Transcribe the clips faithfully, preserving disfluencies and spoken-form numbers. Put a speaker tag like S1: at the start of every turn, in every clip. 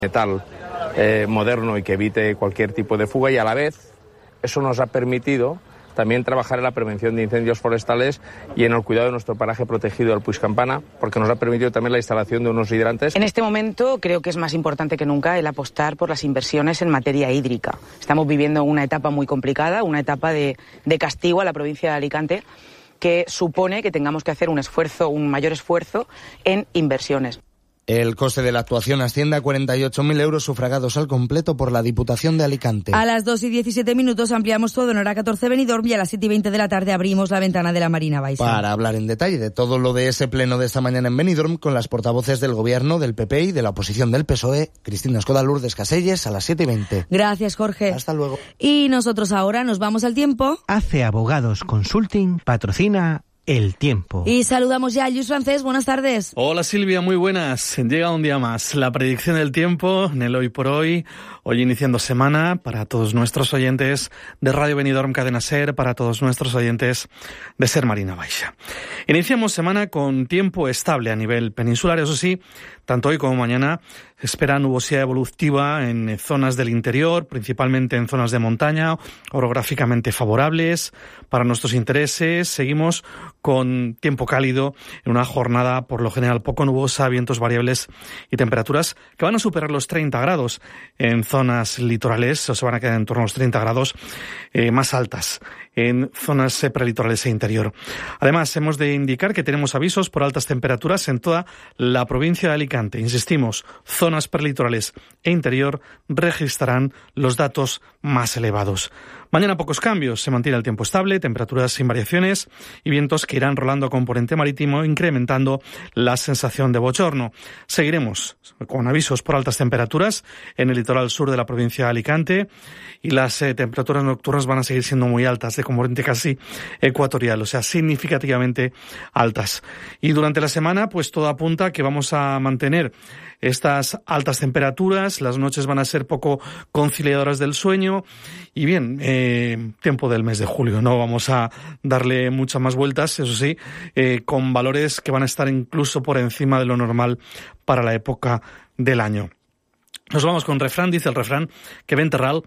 S1: metal eh, moderno y que evite cualquier tipo de fuga, y a la vez eso nos ha permitido también trabajar en la prevención de incendios forestales y en el cuidado de nuestro paraje protegido del Puig Campana, porque nos ha permitido también la instalación de unos hidrantes.
S2: En este momento creo que es más importante que nunca el apostar por las inversiones en materia hídrica. Estamos viviendo una etapa muy complicada, una etapa de, de castigo a la provincia de Alicante, que supone que tengamos que hacer un esfuerzo, un mayor esfuerzo en inversiones.
S3: El coste de la actuación asciende a cuarenta y ocho mil euros sufragados al completo por la Diputación de Alicante.
S4: A las dos y diecisiete minutos ampliamos todo en hora catorce Benidorm y a las siete y veinte de la tarde abrimos la ventana de la Marina Baixa.
S3: Para hablar en detalle de todo lo de ese pleno de esta mañana en Benidorm con las portavoces del Gobierno, del P P y de la oposición del P S O E, Cristina Escoda, Lourdes Caselles, a las siete y veinte.
S4: Gracias, Jorge.
S3: Hasta luego.
S4: Y nosotros ahora nos vamos al tiempo.
S5: Hace Abogados Consulting patrocina El Tiempo.
S4: Y saludamos ya a Lluís Francés. Buenas tardes.
S6: Hola Silvia, muy buenas. Llega un día más. La predicción del tiempo en el Hoy por Hoy. Hoy iniciando semana para todos nuestros oyentes de Radio Benidorm Cadena Ser, para todos nuestros oyentes de Ser Marina Baixa. Iniciamos semana con tiempo estable a nivel peninsular, eso sí, tanto hoy como mañana se espera nubosidad evolutiva en zonas del interior, principalmente en zonas de montaña, orográficamente favorables para nuestros intereses. Seguimos con tiempo cálido en una jornada por lo general poco nubosa, vientos variables y temperaturas que van a superar los treinta grados en zonas litorales, o se van a quedar en torno a los treinta grados eh, más altas en zonas prelitorales e interior. Además, hemos de indicar que tenemos avisos por altas temperaturas en toda la provincia de Alicante. Insistimos, zonas prelitorales e interior registrarán los datos más elevados. Mañana pocos cambios, se mantiene el tiempo estable, temperaturas sin variaciones y vientos que irán rolando a componente marítimo, incrementando la sensación de bochorno. Seguiremos con avisos por altas temperaturas en el litoral sur de la provincia de Alicante y las eh, temperaturas nocturnas van a seguir siendo muy altas, de componente casi ecuatorial, o sea, significativamente altas. Y durante la semana, pues todo apunta a que vamos a mantener estas altas temperaturas, las noches van a ser poco conciliadoras del sueño y bien, eh, tiempo del mes de julio, no vamos a darle muchas más vueltas, eso sí, eh, con valores que van a estar incluso por encima de lo normal para la época del año. Nos vamos con refrán, dice el refrán, que ven terral,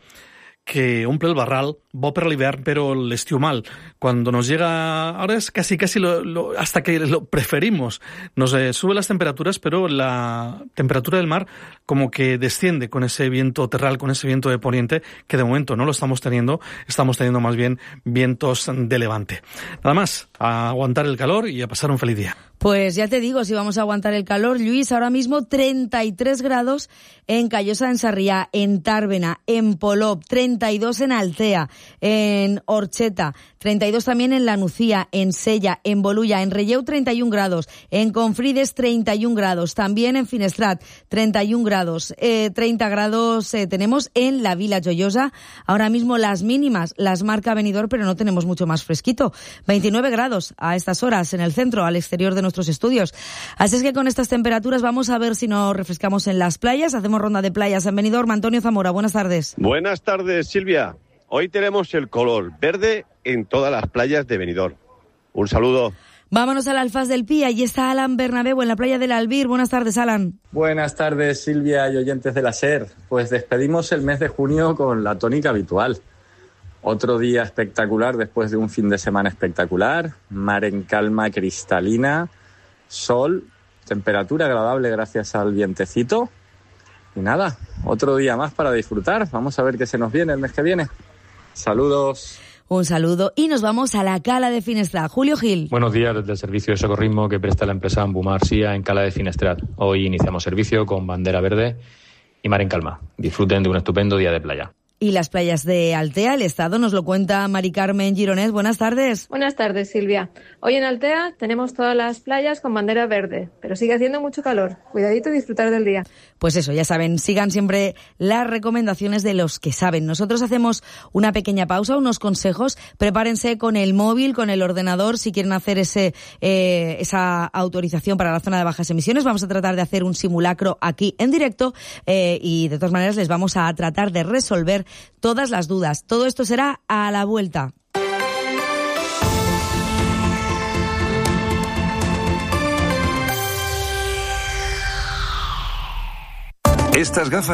S6: que omple el barral, bo per l'hivern, però l'estiu mal. Cuando nos llega, ahora es casi casi lo, lo, hasta que lo preferimos. Nos eh, sube las temperaturas, pero la temperatura del mar como que desciende con ese viento terral, con ese viento de poniente, que de momento no lo estamos teniendo, estamos teniendo más bien vientos de levante. Nada más, a aguantar el calor y a pasar un feliz día.
S4: Pues ya te digo, si vamos a aguantar el calor, Luis, ahora mismo treinta y tres grados en Callosa, en Sarriá, en Tàrbena, en Polop, treinta y dos en Altea, en Orcheta, treinta y dos también en La Nucía, en Sella, en Bolulla, en Relleu treinta y un grados, en Confrides treinta y un grados, también en Finestrat treinta y un grados, eh, treinta grados eh, tenemos en la Vila Joiosa. Ahora mismo las mínimas las marca Benidorm, pero no tenemos mucho más fresquito, veintinueve grados a estas horas en el centro, al exterior de nuestros estudios. Así es que con estas temperaturas vamos a ver si nos refrescamos en las playas. Hacemos ronda de playas en Benidorm. Antonio Zamora, buenas tardes.
S7: Buenas tardes, Silvia. Hoy tenemos el color verde en todas las playas de Benidorm. Un saludo.
S4: Vámonos al Alfaz del Pi. Allí está Alan Bernabéu en la playa del Albir. Buenas tardes, Alan.
S8: Buenas tardes, Silvia y oyentes de la SER. Pues despedimos el mes de junio con la tónica habitual. Otro día espectacular después de un fin de semana espectacular. Mar en calma cristalina, sol, temperatura agradable gracias al vientecito. Y nada, otro día más para disfrutar. Vamos a ver qué se nos viene el mes que viene. Saludos.
S4: Un saludo y nos vamos a la Cala de Finestrat. Julio Gil.
S9: Buenos días desde el servicio de socorrismo que presta la empresa Ambumar Sia en Cala de Finestrat. Hoy iniciamos servicio con bandera verde y mar en calma. Disfruten de un estupendo día de playa.
S4: Y las playas de Altea, el estado, nos lo cuenta Mari Carmen Gironés. Buenas tardes.
S10: Buenas tardes, Silvia. Hoy en Altea tenemos todas las playas con bandera verde, pero sigue haciendo mucho calor. Cuidadito y disfrutar del día.
S4: Pues eso, ya saben, sigan siempre las recomendaciones de los que saben. Nosotros hacemos una pequeña pausa, unos consejos. Prepárense con el móvil, con el ordenador, si quieren hacer ese eh, esa autorización para la zona de bajas emisiones. Vamos a tratar de hacer un simulacro aquí en directo eh, y de todas maneras les vamos a tratar de resolver todas las dudas. Todo esto será a la vuelta.
S11: Estas gafas